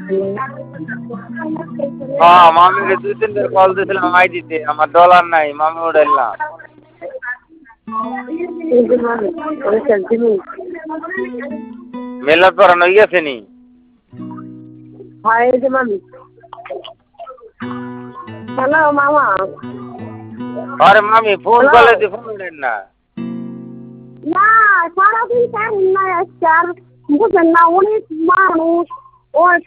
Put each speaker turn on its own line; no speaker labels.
হ্যাঁ মামিকে 2-3 বার কল দিয়েছিলাম আইডিতে, আমার ডলার নাই, মামি উঠাইল না। মেলার পরানো হয়ে গেছে নি?
হ্যালো মামা।
আরে মামি ফোন করলে তুই ফোন উঠেন না।
না সারাদিন কারেন্ট নাই আজকে, আর বুঝেন না অনেক মানুষ ওর